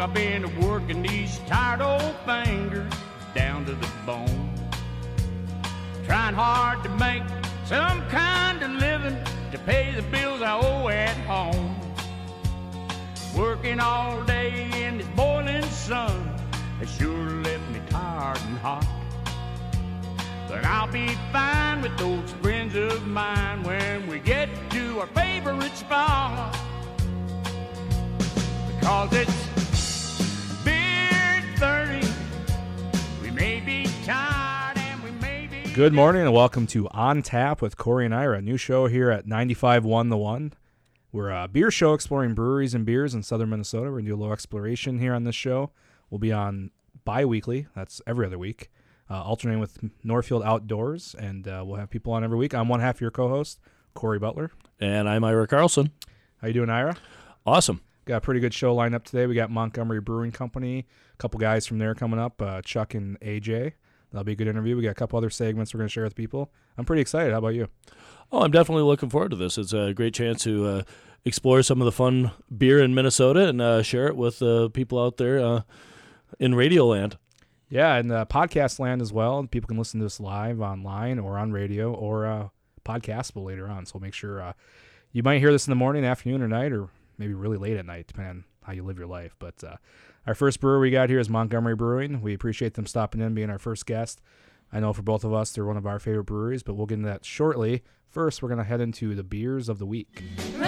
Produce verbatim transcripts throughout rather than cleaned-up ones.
I've been working these tired old fingers down to the bone. Trying hard to make some kind of living to pay the bills I owe at home. Working all day in this boiling sun has sure left me tired and hot. But I'll be fine with those friends of mine when we get to our favorite spot. Because it's beer thirty, we may be tired and we may be... Good morning and welcome to On Tap with Corey and Ira, a new show here at ninety-five point one The One. We're a beer show exploring breweries and beers in southern Minnesota. We're going to do a little exploration here on this show. We'll be on bi-weekly, that's every other week, uh, alternating with Northfield Outdoors, and uh, we'll have people on every week. I'm one half of your co-host, Corey Butler. And I'm Ira Carlson. How you doing, Ira? Awesome. Got a pretty good show lined up today. We got Montgomery Brewing Company, a couple guys from there coming up, uh, Chuck and A J. That'll be a good interview. We got a couple other segments we're going to share with people. I'm pretty excited. How about you? Oh, I'm definitely looking forward to this. It's a great chance to uh, explore some of the fun beer in Minnesota and uh, share it with uh, people out there uh, in Radio Land. Yeah, and uh, podcast land as well. People can listen to us live online or on radio or uh, podcastable later on. So make sure uh, you might hear this in the morning, afternoon, or night, or maybe really late at night, depending on how you live your life. But uh, our first brewer we got here is Montgomery Brewing. We appreciate them stopping in, being our first guest. I know for both of us, they're one of our favorite breweries, but we'll get into that shortly. First, we're going to head into the beers of the week. Roll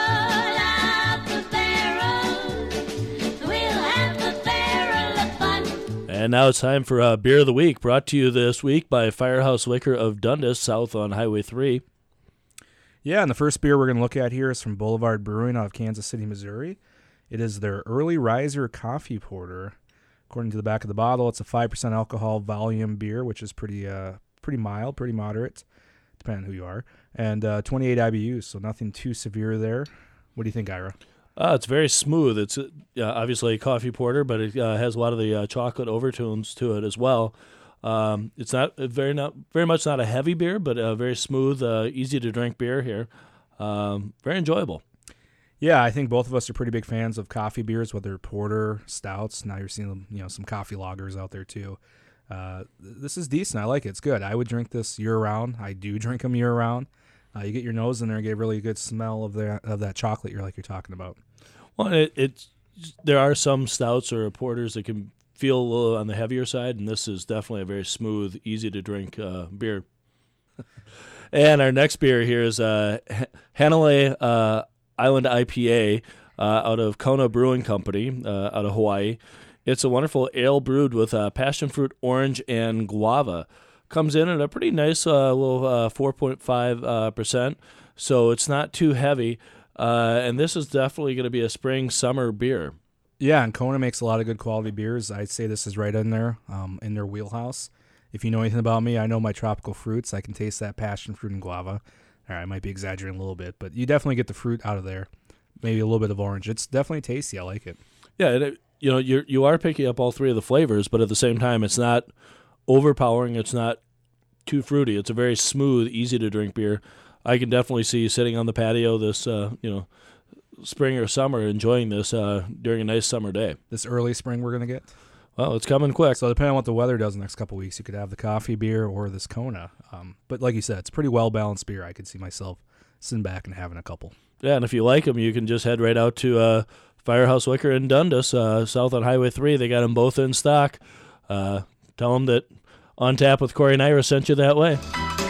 out the barrel, we'll have the barrel of fun. And now it's time for uh, Beer of the Week, brought to you this week by Firehouse Liquor of Dundas, south on Highway three. Yeah, and the first beer we're going to look at here is from Boulevard Brewing out of Kansas City, Missouri. It is their Early Riser Coffee Porter. According to the back of the bottle, it's a five percent alcohol volume beer, which is pretty uh, pretty mild, pretty moderate, depending on who you are, and uh, twenty-eight I B Us, so nothing too severe there. What do you think, Ira? Uh, it's very smooth. It's uh, obviously a coffee porter, but it uh, has a lot of the uh, chocolate overtones to it as well. Um, it's not very not very much not a heavy beer, but a very smooth, uh, easy to drink beer here. Um, very enjoyable. Yeah, I think both of us are pretty big fans of coffee beers, whether porter, stouts. Now you're seeing you know some coffee lagers out there too. Uh, this is decent. I like it. It's good. I would drink this year round. I do drink them year round. Uh, you get your nose in there and get a really good smell of that of that chocolate you're like you're talking about. Well, it, it's there are some stouts or porters that can feel a little on the heavier side, and this is definitely a very smooth, easy to drink uh, beer. And our next beer here is uh, Hanalei uh, Island I P A uh, out of Kona Brewing Company uh, out of Hawaii. It's a wonderful ale brewed with uh, passion fruit, orange, and guava. Comes in at a pretty nice uh, little uh, four point five percent, uh, so it's not too heavy. Uh, and this is definitely going to be a spring, summer beer. Yeah, and Kona makes a lot of good quality beers. I'd say this is right in there, um, in their wheelhouse. If you know anything about me, I know my tropical fruits. I can taste that passion fruit and guava. All right, I might be exaggerating a little bit, but you definitely get the fruit out of there. Maybe a little bit of orange. It's definitely tasty. I like it. Yeah, it, you know, you you are picking up all three of the flavors, but at the same time, it's not overpowering. It's not too fruity. It's a very smooth, easy to drink beer. I can definitely see you sitting on the patio this, uh, you know, spring or summer, enjoying this uh, during a nice summer day. This early spring we're going to get? Well, it's coming quick. So depending on what the weather does the next couple of weeks, you could have the coffee beer or this Kona. Um, but like you said, it's a pretty well-balanced beer. I could see myself sitting back and having a couple. Yeah, and if you like them, you can just head right out to uh, Firehouse Liquor in Dundas, uh, south on Highway three. They got them both in stock. Uh, tell them that On Tap with Corey and Ira sent you that way.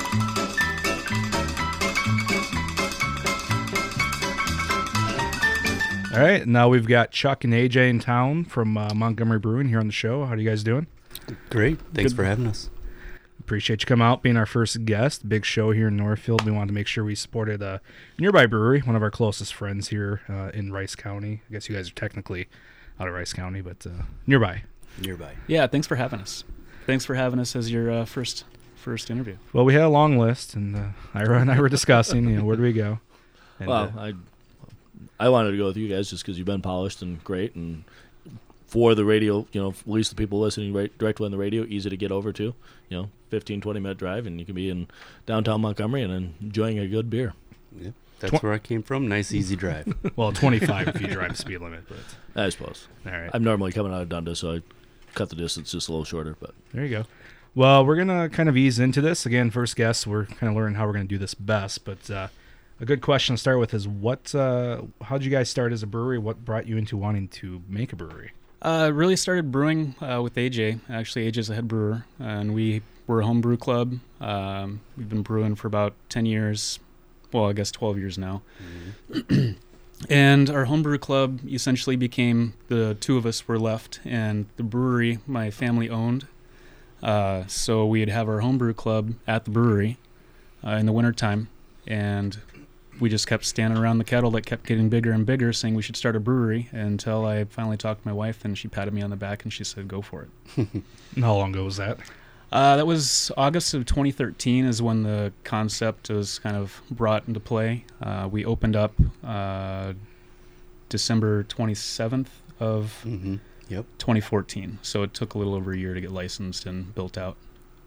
All right, now we've got Chuck and A J in town from uh, Montgomery Brewing here on the show. How are you guys doing? Great. Thanks Good. for having us. Appreciate you coming out, being our first guest. Big show here in Northfield. We wanted to make sure we supported a nearby brewery, one of our closest friends here uh, in Rice County. I guess you guys are technically out of Rice County, but uh, nearby. Nearby. Yeah, thanks for having us. Thanks for having us as your uh, first first interview. Well, we had a long list, and uh, Ira and I were discussing, you know, where do we go? And, well, uh, I I wanted to go with you guys just because you've been polished and great, and for the radio, you know, at least the people listening right, directly on the radio, easy to get over to, you know, fifteen, twenty minute drive, and you can be in downtown Montgomery and enjoying a good beer. Yeah. That's Tw- where I came from. Nice, easy drive. Well, twenty-five if you drive the speed limit, but I suppose. all right. I'm normally coming out of Dundas, so I cut the distance just a little shorter. But There you go. Well, we're gonna kind of ease into this again. First guest, we're kind of learning how we're gonna do this best. But uh, a good question to start with is what? Uh, how did you guys start as a brewery? What brought you into wanting to make a brewery? Uh, really started brewing uh, with A J. Actually, A J's the head brewer, and we were a home brew club. Um, we've been brewing for about ten years. Well, I guess twelve years now. Mm-hmm. And our homebrew club essentially became the two of us were left, and the brewery my family owned. Uh, so we'd have our homebrew club at the brewery uh, in the wintertime, and we just kept standing around the kettle that kept getting bigger and bigger, saying we should start a brewery, until I finally talked to my wife, and she patted me on the back and she said, go for it. And how long ago was that? Uh, that was August of twenty thirteen is when the concept was kind of brought into play. Uh, we opened up uh, December twenty-seventh of Mm-hmm. Yep. twenty fourteen. So it took a little over a year to get licensed and built out.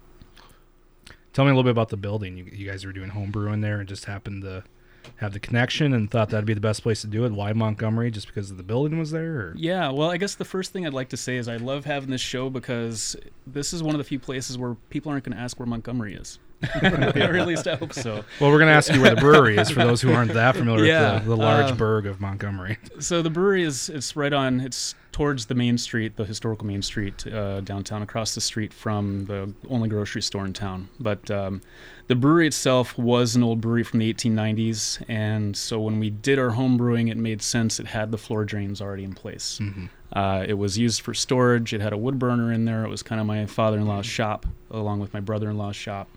Tell me a little bit about the building. You, you guys were doing home brew in there and just happened to have the connection and thought that'd be the best place to do it. Why Montgomery? Just because the building was there? Or? Yeah, well, I guess the first thing I'd like to say is I love having this show because this is one of the few places where people aren't going to ask where Montgomery is. Or at least I hope so. Well, we're going to ask you where the brewery is for those who aren't that familiar Yeah, with the, the large uh, burg of Montgomery. So the brewery is it's right on, it's towards the main street, the historical main street uh, downtown, across the street from the only grocery store in town. But um, the brewery itself was an old brewery from the eighteen nineties, and so when we did our home brewing, it made sense. It had the floor drains already in place. Mm-hmm. Uh, it was used for storage. It had a wood burner in there. It was kind of my father-in-law's shop, along with my brother-in-law's shop.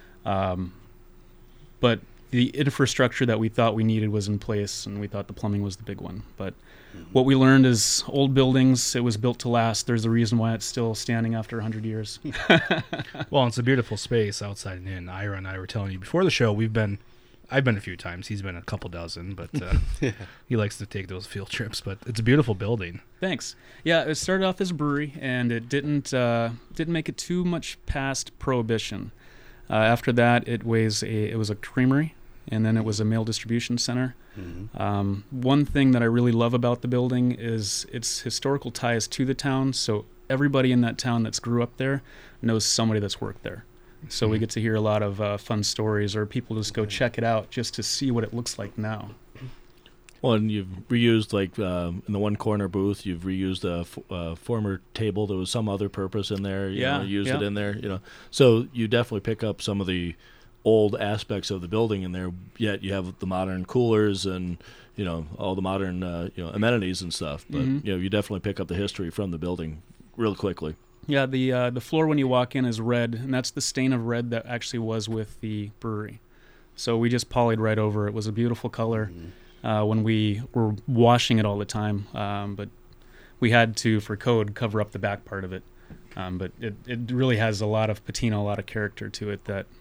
Um, but the infrastructure that we thought we needed was in place, and we thought the plumbing was the big one. But what we learned is old buildings, it was built to last. There's a reason why it's still standing after one hundred years. Well, it's a beautiful space outside and in. Ira and I were telling you before the show, we've been, I've been a few times. He's been a couple dozen, but uh, he likes to take those field trips. But it's a beautiful building. Thanks. Yeah, it started off as a brewery, and it didn't uh, didn't make it too much past Prohibition. Uh, after that, it was a it was a creamery, and then it was a mail distribution center. Mm-hmm. Um, one thing that I really love about the building is its historical ties to the town. So everybody in that town that's grew up there knows somebody that's worked there. So we get to hear a lot of uh, fun stories, or people just go check it out just to see what it looks like now. well, and you've reused like um, in the one corner booth, you've reused a f- uh, former table. There was some other purpose in there. You Yeah, know, used yeah. it in there. You know, so you definitely pick up some of the old aspects of the building in there. Yet you have the modern coolers and you know all the modern uh, you know amenities and stuff. But Mhm. you know you definitely pick up the history from the building real quickly. Yeah, the uh, the floor when you walk in is red, and that's the stain of red that actually was with the brewery. So we just polyed right over it. It was a beautiful color uh, when we were washing it all the time, um, but we had to, for code, cover up the back part of it. Um, but it, it really has a lot of patina, a lot of character to it that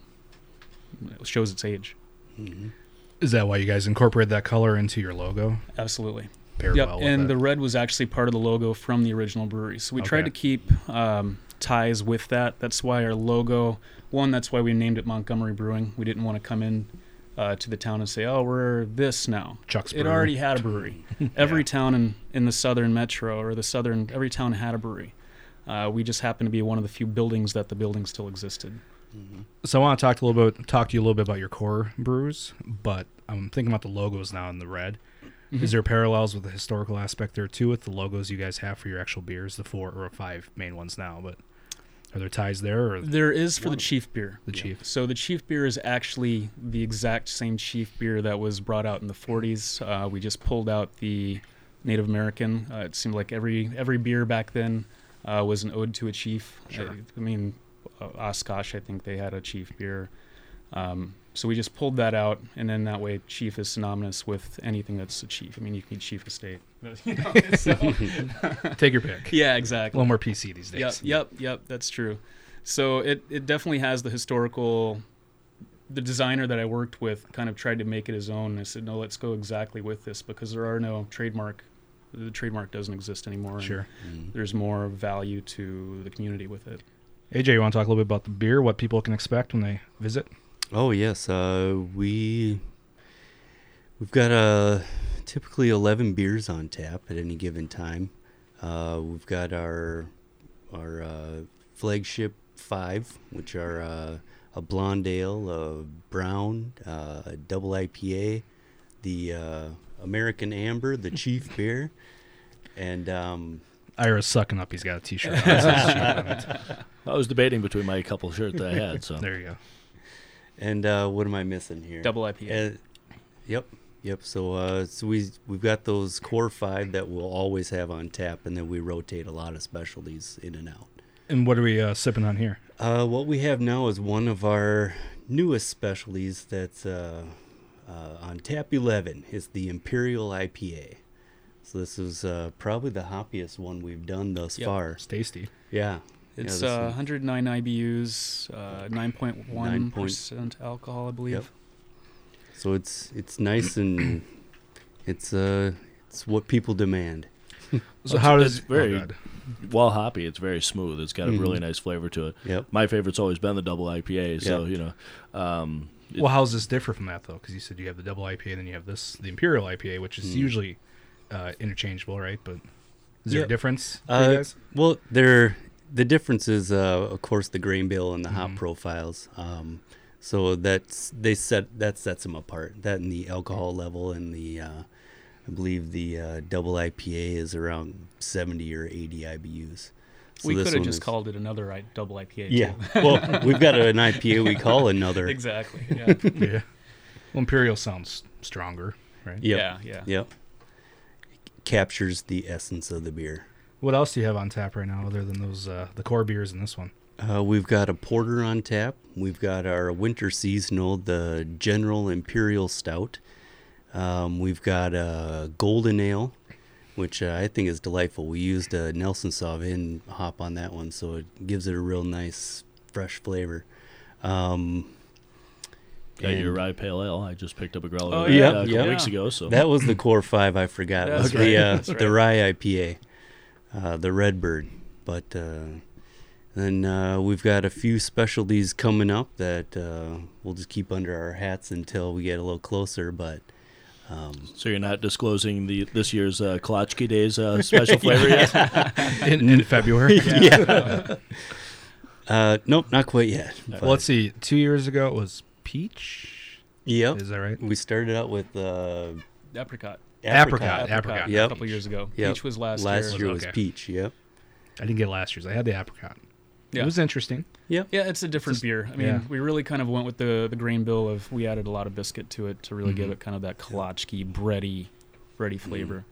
shows its age. Mm-hmm. Is that why you guys incorporated that color into your logo? Absolutely. Paired Yep, well with and it. the red was actually part of the logo from the original brewery. So we tried Okay. to keep um, ties with that. That's why our logo, one, that's why we named it Montgomery Brewing. We didn't want to come in uh, to the town and say, oh, we're this now. Chuck's It Brewery. already had a brewery. Every town in, in the southern metro or the southern, every town had a brewery. Uh, we just happened to be one of the few buildings that the building still existed. So I want to talk to a little bit, talk to you a little bit about your core brews, but I'm thinking about the logos now in the red. Mm-hmm. Is there parallels with the historical aspect there too, with the logos you guys have for your actual beers, the four or five main ones now? But are there ties there, or There is for the Chief beer. the Chief? So the Chief beer is actually the exact same Chief beer that was brought out in the forties. Uh, we just pulled out the Native American. Uh, it seemed like every every beer back then uh, was an ode to a chief. Sure. I, I mean, uh, Oshkosh, I think they had a Chief beer. Um, so we just pulled that out, and then that way Chief is synonymous with anything that's a chief. I mean, you can be Chief of State. You know, so- Take your pick. yeah, A exactly. little more P C these days. Yep, yep, yep. That's true. So it, it definitely has the historical. The designer that I worked with kind of tried to make it his own. I said, no, let's go exactly with this because there are no trademark. The trademark doesn't exist anymore. and Sure. There's more value to the community with it. A J, you want to talk a little bit about the beer, what people can expect when they visit? Oh yes, uh, we We've got uh, typically eleven beers on tap at any given time. Uh, we've got our our uh, flagship five, which are uh, a blonde ale, a brown, uh, a double I P A, the uh, American Amber, the Chief beer, and um, Ira's sucking up. He's got a T-shirt on. It says Chief on it. I was debating between my couple shirts that I had. So There you go. and uh, what am I missing here? Double I P A. Uh, yep, yep. So, uh, so we we've got those core five that we'll always have on tap, and then we rotate a lot of specialties in and out. And what are we uh, sipping on here? Uh, what we have now is one of our newest specialties that's uh, uh, on tap eleven. It's the Imperial I P A. So this is uh, probably the hoppiest one we've done thus Yep. far. It's tasty. Yeah. It's yeah, this uh, one- one hundred nine I B Us, uh, nine point one Nine point- percent alcohol, I believe. Yep. So it's it's nice and it's uh it's what people demand. So how it's does very- oh, God. while hoppy, it's very smooth. It's got a Mhm. really nice flavor to it. Yep. My favorite's always been the double I P A. So Yep. you know, um, it- Well, how does this differ from that though? Because you said you have the double I P A, and then you have this, the Imperial I P A, which is Mm. usually uh, interchangeable, right? But is there Yeah. a difference for Uh, you guys? Well, there the difference is, uh, of course, the grain bill and the hop Mhm. profiles. Um, so that's they set that sets them apart. That and the alcohol level and the uh, I believe the uh, double I P A is around seventy or eighty I B Us. So we this could have one just is- called it another I- double I P A. Yeah. Too. Well, we've got an I P A we call another. exactly. Yeah. Yeah. Well, Imperial sounds stronger, right? Yep. Yeah. Yeah. Yep. Captures the essence of the beer. What else do you have on tap right now, other than those uh, the core beers in this one? Uh, we've got a porter on tap. We've got our winter seasonal, the General Imperial Stout. Um, we've got a golden ale, which uh, I think is delightful. We used a Nelson Sauvin hop on that one, so it gives it a real nice, fresh flavor. Um, got your and rye pale ale. I just picked up a growler Oh, of that, yeah, uh, a couple yeah. weeks ago. So that was the core five I forgot. That's was right, the, uh, that's right. the rye I P A, uh, the Redbird. But uh, then uh, we've got a few specialties coming up that uh, we'll just keep under our hats until we get a little closer. But um, So you're not disclosing the this year's uh, Kolachki Days uh, special flavor yet? In, in February. yeah, uh, nope, not quite yet. But, Well, let's see. Two years ago it was peach. Yep, Is that right? we started out with uh, Apricot. Apricot. Apricot. A Yep. couple years ago. Yep. Peach was last, Last year. year was Okay. peach. Yep. I didn't get last year's. I had the apricot. Yeah. It was interesting. Yeah, it's a different Just- beer. I mean, yeah. we really kind of went with the the grain bill of we added a lot of biscuit to it to really give Mhm. it kind of that kolachki, bready, bready Mm-hmm. flavor.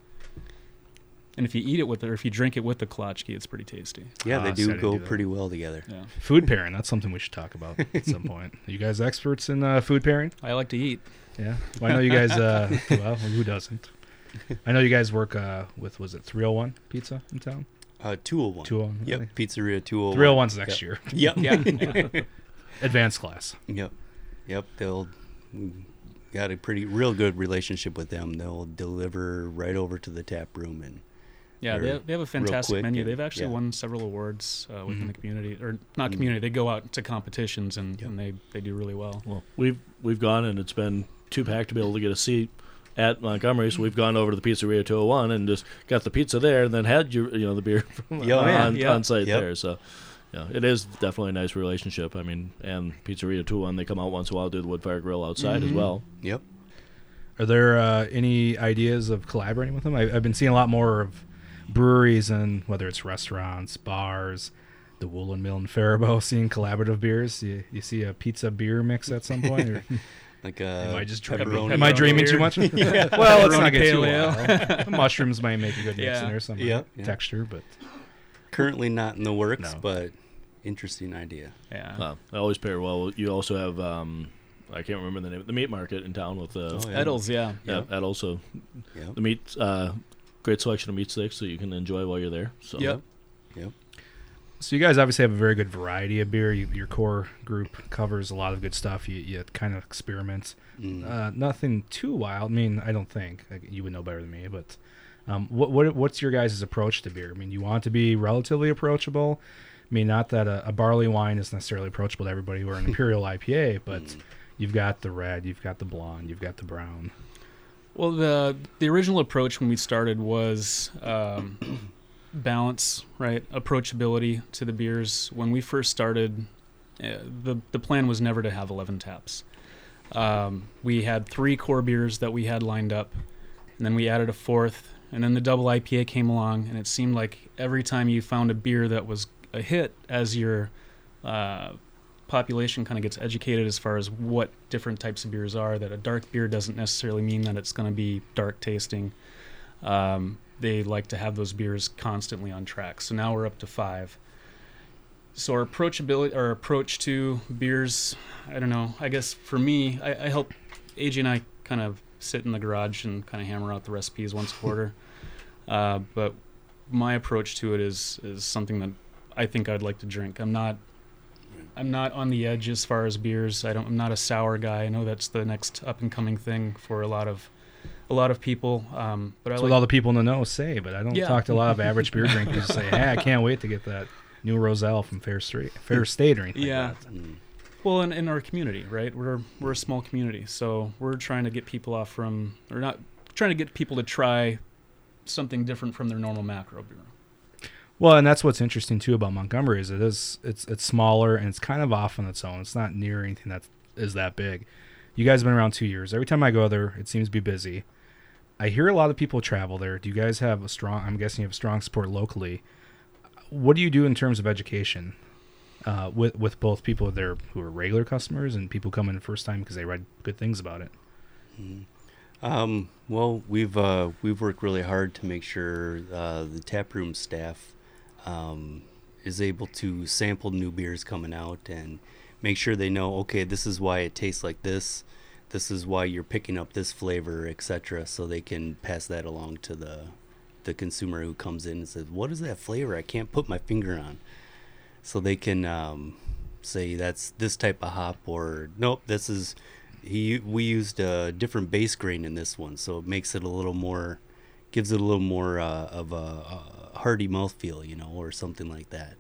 And if you eat it with it, or if you drink it with the kolachki, it's pretty tasty. Yeah, Ah, they see, I do didn't go do that. pretty well together. Yeah, Food pairing. That's something we should talk about at some point. Are you guys experts in uh, food pairing? I like to eat. Yeah. Well, I know you guys. Uh, well, who doesn't? I know you guys work uh, with, was it three oh one Pizza in town? Uh, two oh one. two oh one. Yep, Pizzeria two oh one. three oh one's next year. Yep. Yeah, Advanced class. Yep. Yep. They'll we got a pretty real good relationship with them. They'll deliver right over to the tap room and yeah. They They're have, they have a fantastic quick menu. and- They've actually yeah. won several awards uh, within Mhm. the community, or not Mhm. community. They go out to competitions and, Yep. and they, they do really well. Well, we've we've gone and it's been too packed to be able to get a seat at Montgomery, so we've gone over to the Pizzeria two oh one and just got the pizza there, and then had your you know the beer from, Yeah, on, yeah, yeah. on site Yep. there. So, yeah, it is definitely a nice relationship. I mean, and Pizzeria two oh one, they come out once in a while, do the wood fire grill outside as Mhm. well. yep. Are there uh, any ideas of collaborating with them? I, I've been seeing a lot more of breweries and whether it's restaurants, bars, the Woolen Mill and Faribault seeing collaborative beers. You, you see a pizza beer mix at some point? Or Like uh, am I just pepperoni- dreaming? Am I dreaming too beer. much? Well, let's Pepperoni not get too pale ale. wild. The mushrooms might make a good mix Yeah. in there, some Yeah, yeah. texture, but currently not in the works, No. but interesting idea. Yeah. Uh, I always pair well. You also have um, I can't remember the name, the meat market in town with uh, Oh, yeah. Edels, yeah. yeah, Yep. that also Yep. the meat uh, great selection of meat sticks that you can enjoy while you're there. So Yep. Yep. so you guys obviously have a very good variety of beer. You, your core group covers a lot of good stuff. You, you kind of experiment. Mm. Uh, nothing too wild. I mean, I don't think like, you would know better than me. But um, what what what's your guys' approach to beer? I mean, you want to be relatively approachable. I mean, not that a, a barley wine is necessarily approachable to everybody, or an imperial I P A, but Mm. you've got the red, you've got the blonde, you've got the brown. Well, the the original approach when we started was um, balance, right? Approachability to the beers. When we first started, uh, the the plan was never to have eleven taps. Um, we had three core beers that we had lined up, and then we added a fourth, and then the double I P A came along, and it seemed like every time you found a beer that was a hit, as your uh, population kind of gets educated as far as what different types of beers are, that a dark beer doesn't necessarily mean that it's going to be dark tasting. Um, they like to have those beers constantly on track. So now we're up to five. So our approachability, our approach to beers, I don't know. I guess for me, I, I help A J and I kind of sit in the garage and kind of hammer out the recipes once a quarter. Uh, but my approach to it is is something that I think I'd like to drink. I'm not I'm not on the edge as far as beers. I don't. I'm not a sour guy. I know that's the next up and coming thing for a lot of a lot of people. Um, but That's I what like, all the people in the know say, but I don't Yeah. talk to a lot of average beer drinkers who say, hey, I can't wait to get that new Roselle from Fair State, Fair State or anything Yeah. like that. Mm. Well, in, in our community, right? We're we're a small community, so we're trying to get people off from, or not trying to get people to try something different from their normal macro brew. Well, and that's what's interesting too about Montgomery is it is it's it's smaller and it's kind of off on its own. It's not near anything that is that big. You guys have been around two years. Every time I go there, it seems to be busy. I hear a lot of people travel there. Do you guys have a strong? I'm guessing you have strong support locally. What do you do in terms of education uh, with with both people there who are regular customers and people coming the first time because they read good things about it? Mm. Um, well, we've uh, we've worked really hard to make sure uh, the taproom staff um, is able to sample new beers coming out and make sure they know, okay, this is why it tastes like this. This is why you're picking up this flavor, et cetera. So they can pass that along to the the consumer who comes in and says, "What is that flavor? I can't put my finger on." So they can um, say that's this type of hop, or nope, this is. He we used a different base grain in this one, so it makes it a little more, gives it a little more uh, of a, a hearty mouthfeel, you know, or something like that.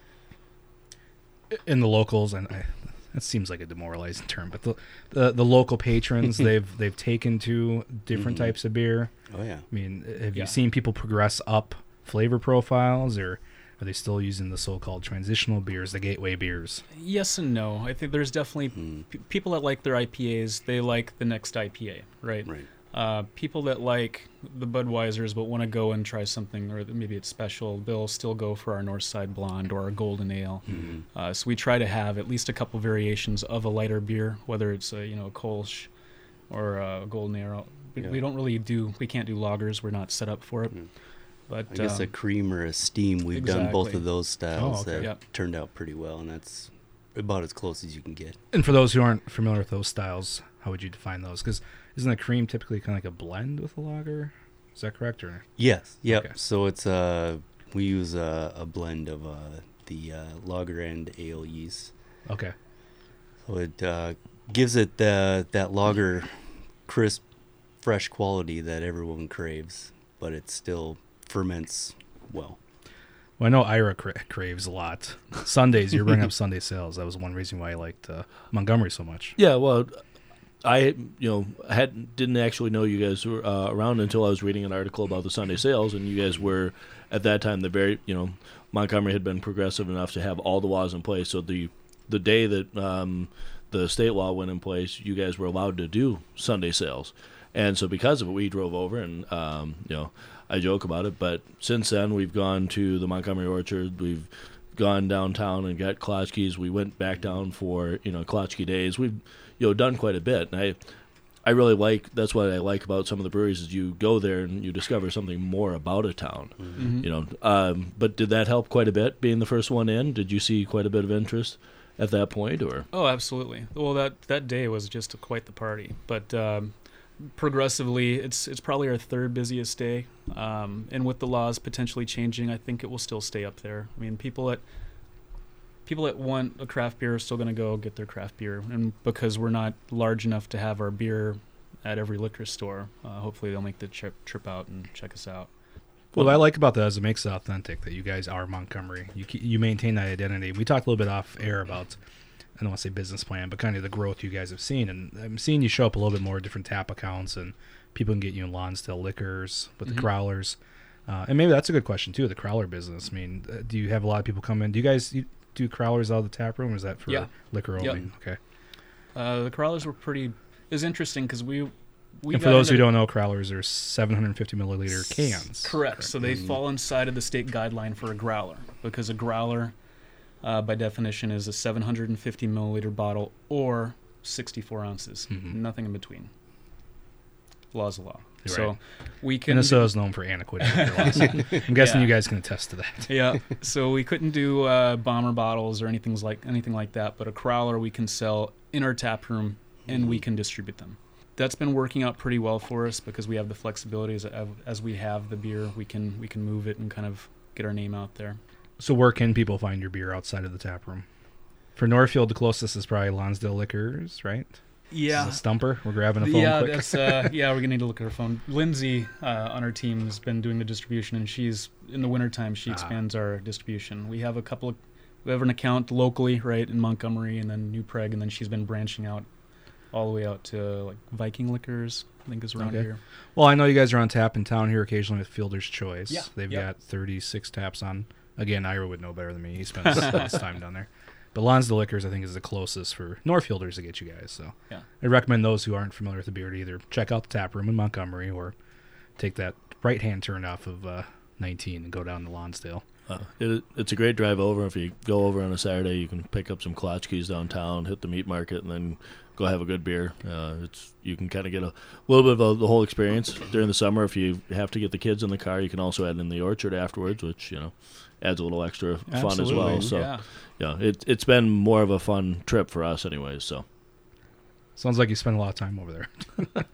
In the locals, and I, that seems like a demoralizing term, but the the, the local patrons they've they've taken to different Mhm. types of beer. Oh yeah. I mean, have Yeah. you seen people progress up flavor profiles, or are they still using the so-called transitional beers, the gateway beers? Yes and no. I think there's definitely Mm. p- people that like their I P As. They like the next I P A, right? Right. Uh, people that like the Budweisers but want to go and try something, or maybe it's special, they'll still go for our Northside Blonde or our Golden Ale. Mhm. Uh, so we try to have at least a couple variations of a lighter beer, whether it's a you know a Kolsch or a Golden Ale. We, Yeah. we don't really do. We can't do lagers. We're not set up for it. Mm. But I guess um, a cream or a steam. We've done both exactly. of those styles Oh, okay. that Yep. turned out pretty well, and that's about as close as you can get. And for those who aren't familiar with those styles, how would you define those? Because isn't a cream typically kind of like a blend with a lager? Is that correct? Or Yes. Yep. Okay. So it's uh we use a, a blend of uh the uh, lager and ale yeast. okay, So it uh, gives it the that lager crisp, fresh quality that everyone craves, but it still ferments well. well I know Ira cra- craves a lot. Sundays, you're bringing up Sunday sales. That was one reason why I liked uh, Montgomery so much. Yeah, well, I you know had didn't actually know you guys were uh, around until I was reading an article about the Sunday sales, and you guys were at that time the very you know Montgomery had been progressive enough to have all the laws in place. So the the day that um, the state law went in place, you guys were allowed to do Sunday sales, and so because of it, we drove over and um, you know I joke about it, but since then we've gone to the Montgomery Orchard, we've gone downtown and got Klotchkes. We went back down for you know Klotchke days. We've you know done quite a bit, and I I really like that's what I like about some of the breweries is you go there and you discover something more about a town. mhm. You know, um, but did that help quite a bit being the first one in? Did you see quite a bit of interest at that point, or Oh, absolutely. Well, that that day was just quite the party. But um, progressively, it's it's probably our third busiest day. Um, and with the laws potentially changing, I think it will still stay up there. I mean, people that people that want a craft beer are still going to go get their craft beer, and because we're not large enough to have our beer at every liquor store, uh, hopefully they'll make the trip trip out and check us out. What I like about that is it makes it authentic that you guys are Montgomery. You ke- you maintain that identity. We talked a little bit off air about, I don't want to say business plan, but kind of the growth you guys have seen. And I'm seeing you show up a little bit more different tap accounts and people can get you in Lonsdale Liquors with the Mhm. crowlers. Uh, and maybe that's a good question, too, the crowler business. I mean, uh, do you have a lot of people come in? Do you guys you do crowlers out of the tap room, or is that for Yeah. liquor only? Yep. Okay. Uh, the crawlers were pretty. It was interesting because we. we And for got those who into- don't know, crowlers are seven hundred fifty milliliter cans. Correct. So they fall inside of the state guideline for a growler because a growler, uh, by definition, is a seven hundred fifty milliliter bottle or sixty-four ounces. Mhm. Nothing in between. Law's the law. You're so right. we can. Minnesota is known for antiquated liquor laws. I'm guessing Yeah. you guys can attest to that. Yeah. So we couldn't do uh, bomber bottles or anything like anything like that. But a crowler we can sell in our tap room and we can distribute them. That's been working out pretty well for us because we have the flexibility as, as we have the beer. We can we can move it and kind of get our name out there. So where can people find your beer outside of the tap room? For Northfield, the closest is probably Lonsdale Liquors, right? Yeah. This is a stumper. We're grabbing a phone Yeah, quick. that's uh, yeah. We're gonna need to look at her phone. Lindsay uh, on our team has been doing the distribution, and she's in the wintertime she Ah. expands our distribution. We have a couple of we have an account locally, right, in Montgomery, and then New Prague, and then she's been branching out all the way out to like Viking Liquors, I think is around Okay. here. Well, I know you guys are on tap in town here occasionally with Fielder's Choice. Yeah, They've yep. got thirty-six taps on. Again, Ira would know better than me. He spends his time down there. But Lonsdale Liquors, I think, is the closest for Northfielders to get you guys. So Yeah. I recommend those who aren't familiar with the beer to either check out the tap room in Montgomery or take that right-hand turn off of uh, nineteen and go down to Lonsdale. Uh, it, it's a great drive over. If you go over on a Saturday, you can pick up some Klatchkes downtown, hit the meat market, and then go have a good beer. Uh, it's you can kind of get a little bit of a, the whole experience during the summer. If you have to get the kids in the car, you can also add in the orchard afterwards, which you know adds a little extra fun as well. Absolutely, So yeah. yeah, it, it's been more of a fun trip for us, anyways. So Sounds like you spend a lot of time over there.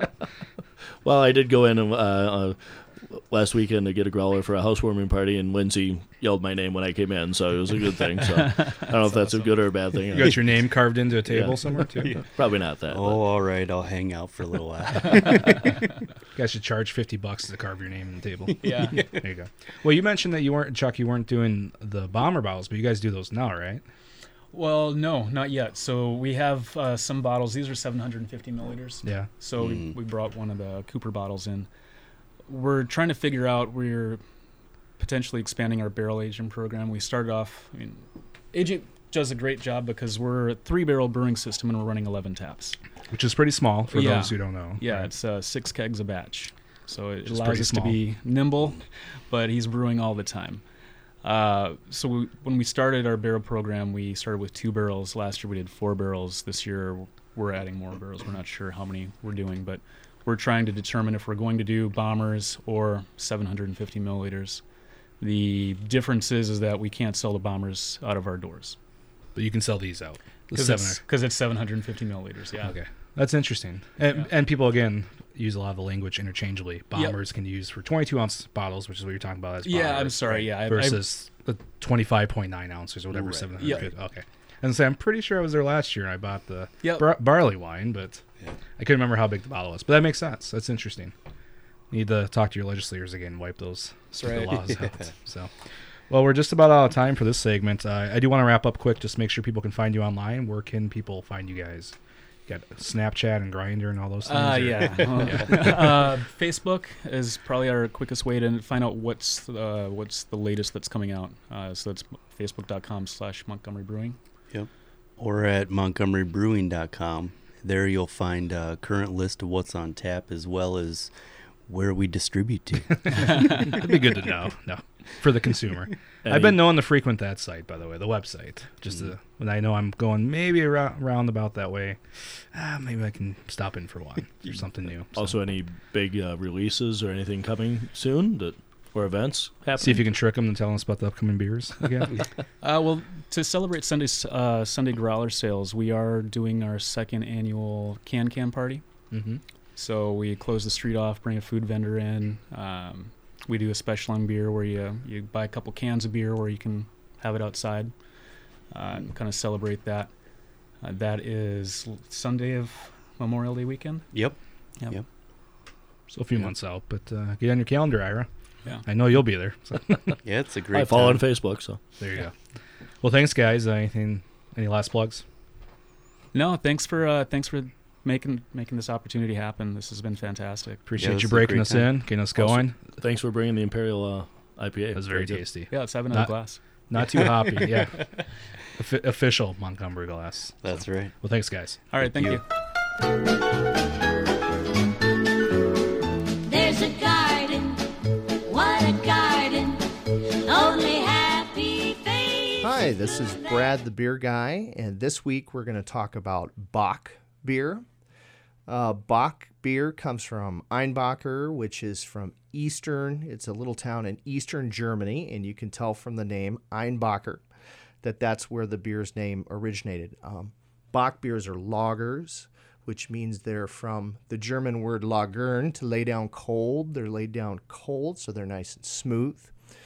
well, I did go in uh, uh, last weekend to get a growler for a housewarming party, and Lindsay yelled my name when I came in, so it was a good thing. So I don't know if that's a good or a bad thing. You got your name carved into a table Yeah. somewhere, too? Probably not that. Oh, all right. I'll hang out for a little while. You guys should charge fifty bucks to carve your name in the table. Yeah. There you go. Well, you mentioned that you weren't, Chuck, you weren't doing the bomber bottles, but you guys do those now, right? Well, no, not yet. So we have uh, some bottles. These are seven hundred fifty milliliters. Yeah. So we, Mm. we brought one of the Cooper bottles in. We're trying to figure out, we're potentially expanding our barrel aging program. We started off, I mean, aging does a great job because we're a three barrel brewing system and we're running eleven taps. Which is pretty small for Yeah. those who don't know. Yeah, right? it's uh, six kegs a batch. So it is allows pretty us small. to be nimble, but he's brewing all the time. Uh, so we, when we started our barrel program, we started with two barrels. Last year we did four barrels. This year we're adding more barrels. We're not sure how many we're doing, but we're trying to determine if we're going to do bombers or seven hundred fifty milliliters. The difference is, is that we can't sell the bombers out of our doors But you can sell these out. The because seven it's, 'cause it's seven hundred fifty milliliters. Yeah. Okay. That's interesting. And, Yeah. and people, again, use a lot of the language interchangeably. Bombers can use for twenty-two ounce bottles, which is what you're talking about as Yeah, I'm bombers, sorry. right? Yeah, I- I- versus the twenty-five point nine ounces or whatever, Right. seven hundred Yeah. fifty. Okay. And so I'm pretty sure I was there last year and I bought the Yep. bar- barley wine, but Yeah. I couldn't remember how big the bottle was. But that makes sense. That's interesting. Need to talk to your legislators again and wipe those stupid right. laws out. So, well, we're just about out of time for this segment. Uh, I do want to wrap up quick. Just make sure people can find you online. Where can people find you guys? You got Snapchat and Grindr and all those things. Uh, or- yeah. uh, Facebook is probably our quickest way to find out what's uh, what's the latest that's coming out. Uh, so that's facebook.com slash Montgomery Brewing. Yep. Or at montgomery brewing dot com. There you'll find a current list of what's on tap as well as where we distribute to. It'd be good to know. No, for the consumer. Any- I've been known to frequent that site, by the way, the website. Just to, when I know I'm going maybe around roundabout that way, ah, maybe I can stop in for one or something new. So, Also, any big uh, releases or anything coming soon that or events happening? see if you can trick them and tell us about the upcoming beers again. Uh, well, to celebrate Sunday's uh, Sunday Growler sales, we are doing our second annual Can Can party. mm-hmm. So we close the street off, bring a food vendor in. Um, we do a special on beer where you you buy a couple cans of beer where you can have it outside, uh, and kind of celebrate that. Uh, that is l- Sunday of Memorial Day weekend. Yep. Yep. Yep. So a few Yeah. months out, but uh, get on your calendar, Ira. Yeah. I know you'll be there. So Yeah, it's a I great follow on time. Facebook, so there you go. Well, thanks, guys. Uh, anything? Any last plugs? No, thanks for uh, thanks for making making this opportunity happen. This has been fantastic. Appreciate this you is a breaking great us time. in, getting us going. Thanks for bringing the Imperial uh, I P A. It was very good. tasty. Yeah, let's have another Not- glass. Not too hoppy. Yeah. Offi- official Montgomery glass. That's right. Well, thanks, guys. All right, thank, Thank you. There's a garden, what a garden, only happy faces. Hi, this is Brad the Beer Guy, and this week we're going to talk about Bock beer. Uh, Bock beer comes from Einbacher, which is from Eastern. It's a little town in Eastern Germany, and you can tell from the name Einbacher that that's where the beer's name originated. Um, Bock beers are lagers, which means they're from the German word lagern, to lay down cold. They're laid down cold, so they're nice and smooth.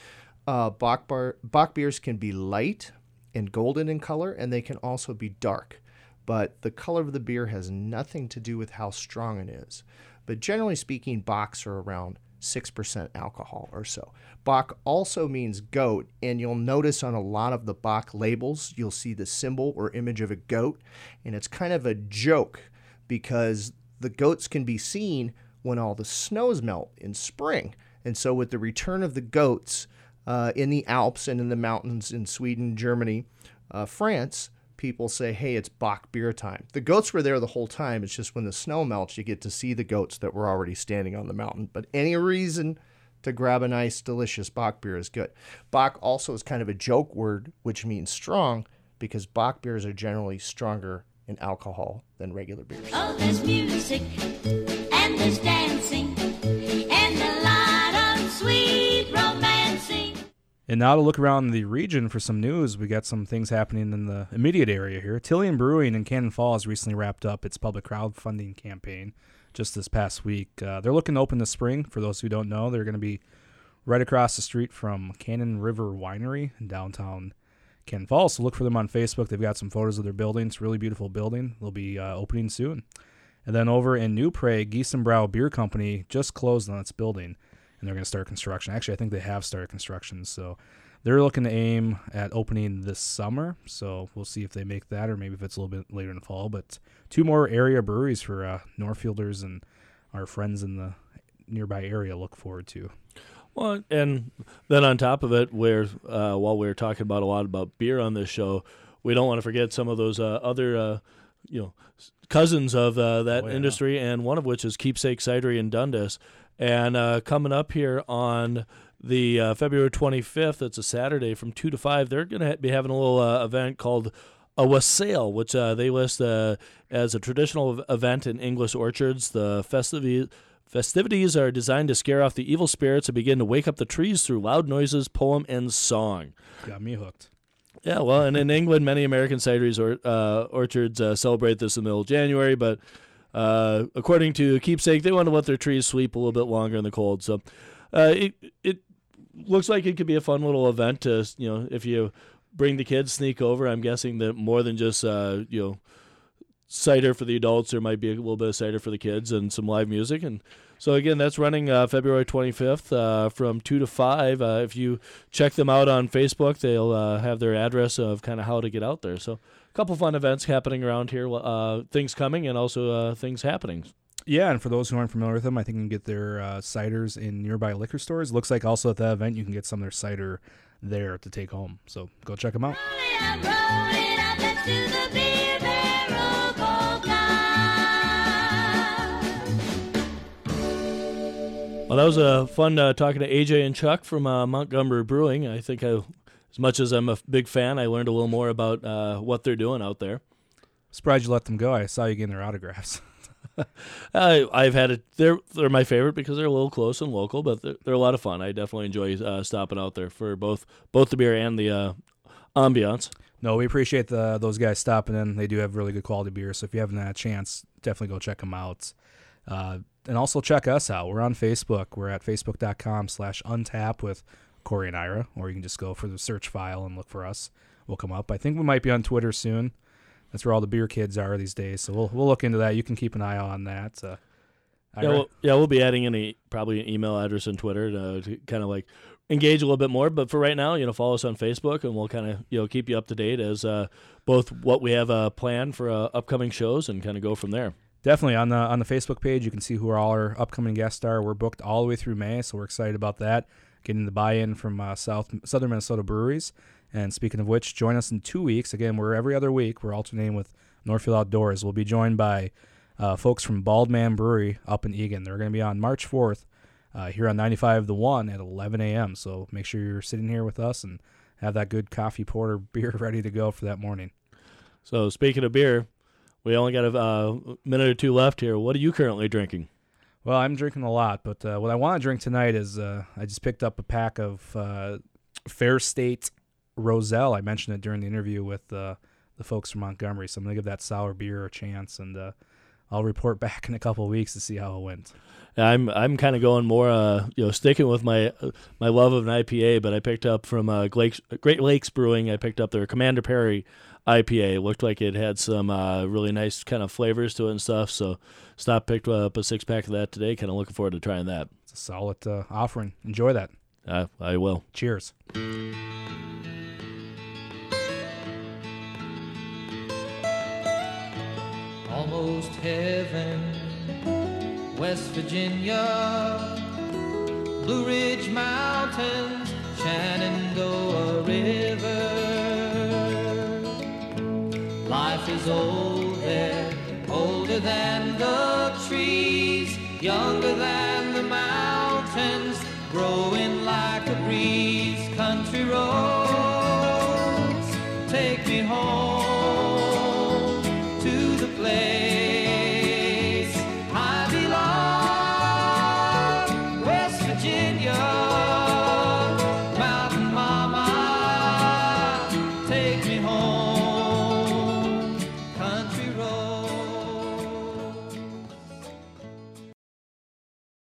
Uh, Bock, bar, Bock beers can be light and golden in color, and they can also be dark. But the color of the beer has nothing to do with how strong it is. But generally speaking, Bocks are around six percent alcohol or so. Bock also means goat, and you'll notice on a lot of the Bock labels, you'll see the symbol or image of a goat, and it's kind of a joke because the goats can be seen when all the snows melt in spring. And so with the return of the goats uh, in the Alps and in the mountains in Sweden, Germany, uh, France, people say, hey, it's Bock beer time. The goats were there the whole time. It's just when the snow melts, you get to see the goats that were already standing on the mountain. But any reason to grab a nice, delicious Bock beer is good. Bock also is kind of a joke word, which means strong, because Bock beers are generally stronger in alcohol than regular beers. Oh, there's music, and there's dancing, and a lot of sweet romancing. And now to look around the region for some news, we got some things happening in the immediate area here. Tillian Brewing in Cannon Falls recently wrapped up its public crowdfunding campaign just this past week. Uh, they're looking to open this spring. For those who don't know, they're going to be right across the street from Cannon River Winery in downtown Cannon Falls. So look for them on Facebook. They've got some photos of their building. It's a really beautiful building. They'll be uh, opening soon. And then over in New Prague, Giesenbrau Beer Company just closed on its building, and they're going to start construction. Actually, I think they have started construction, so they're looking to aim at opening this summer. So we'll see if they make that, or maybe if it's a little bit later in the fall. But two more area breweries for uh, Northfielders and our friends in the nearby area look forward to. Well, and then on top of it, where uh, while we're talking about a lot about beer on this show, we don't want to forget some of those uh, other, uh, you know, cousins of uh, that Oh, yeah. industry, and one of which is Keepsake Cidery in Dundas. And uh, coming up here on the uh, February twenty-fifth, it's a Saturday from two to five, they're going to ha- be having a little uh, event called a wassail, which uh, they list uh, as a traditional ev- event in English orchards. The festivities Festivities are designed to scare off the evil spirits and begin to wake up the trees through loud noises, poem, and song. Got me hooked. Yeah, well, and in England, many American cideries or uh, orchards uh, celebrate this in the middle of January, but uh, according to Keepsake, they want to let their trees sleep a little bit longer in the cold. So uh, it it looks like it could be a fun little event to, you know, if you bring the kids, sneak over. I'm guessing that more than just, uh, you know, cider for the adults, there might be a little bit of cider for the kids and some live music. And so again, that's running uh, February twenty-fifth uh, from two to five. Uh, if you check them out on Facebook, they'll uh, have their address of kind of how to get out there. So a couple fun events happening around here, uh, things coming and also uh, things happening. Yeah, and for those who aren't familiar with them, I think you can get their uh, ciders in nearby liquor stores. Looks like also at that event you can get some of their cider there to take home. So go check them out. Roll it up, roll it up, let's do the beer barrel polka. Well, that was uh, fun uh, talking to A J and Chuck from uh, Montgomery Brewing. I think I, as much as I'm a big fan, I learned a little more about uh, what they're doing out there. Surprised you let them go. I saw you getting their autographs. I, I've had it. They're they're my favorite because they're a little close and local, but they're, they're a lot of fun. I definitely enjoy uh, stopping out there for both both the beer and the uh, ambiance. No, we appreciate the, those guys stopping in. They do have really good quality beer, so if you haven't had a chance, definitely go check them out. Uh, and also check us out. We're on Facebook. We're at facebook.com slash untap with Corey and Ira, or you can just go for the search file and look for us. We'll come up. I think we might be on Twitter soon. That's where all the beer kids are these days, so we'll we'll look into that. You can keep an eye on that. Uh, Yeah, Ira? we'll, yeah, we'll be adding in a probably an email address and Twitter to, to kind of like engage a little bit more. But for right now, you know, follow us on Facebook, and we'll kind of you know keep you up to date as uh, both what we have uh, planned for uh, upcoming shows and kind of go from there. Definitely on the on the Facebook page, you can see who all our upcoming guests are. We're booked all the way through May, so we're excited about that. Getting the buy-in from uh, South Southern Minnesota breweries. And speaking of which, join us in two weeks. Again, we're every other week. We're alternating with Northfield Outdoors. We'll be joined by uh, folks from Bald Man Brewery up in Eagan. They're going to be on March fourth uh, here on ninety-five The One at eleven a.m. So make sure you're sitting here with us and have that good coffee, porter, beer ready to go for that morning. So speaking of beer, we only got a uh, minute or two left here. What are you currently drinking? Well, I'm drinking a lot, but uh, what I want to drink tonight is uh, I just picked up a pack of uh, Fair State Roselle. I mentioned it during the interview with uh, the folks from Montgomery, so I'm going to give that sour beer a chance, and uh, I'll report back in a couple of weeks to see how it went. I'm I'm kind of going more, uh, you know, sticking with my uh, my love of an I P A, but I picked up from uh, Great Lakes Brewing. I picked up their Commander Perry I P A. It looked like it had some uh, really nice kind of flavors to it and stuff. So, stopped, picked up a six pack of that today. Kind of looking forward to trying that. It's a solid uh, offering. Enjoy that. Uh, I will. Cheers. Almost heaven, West Virginia, Blue Ridge Mountains, Shenandoah River. Life is old there, older than the trees, younger than the mountains, growing like a breeze. Country road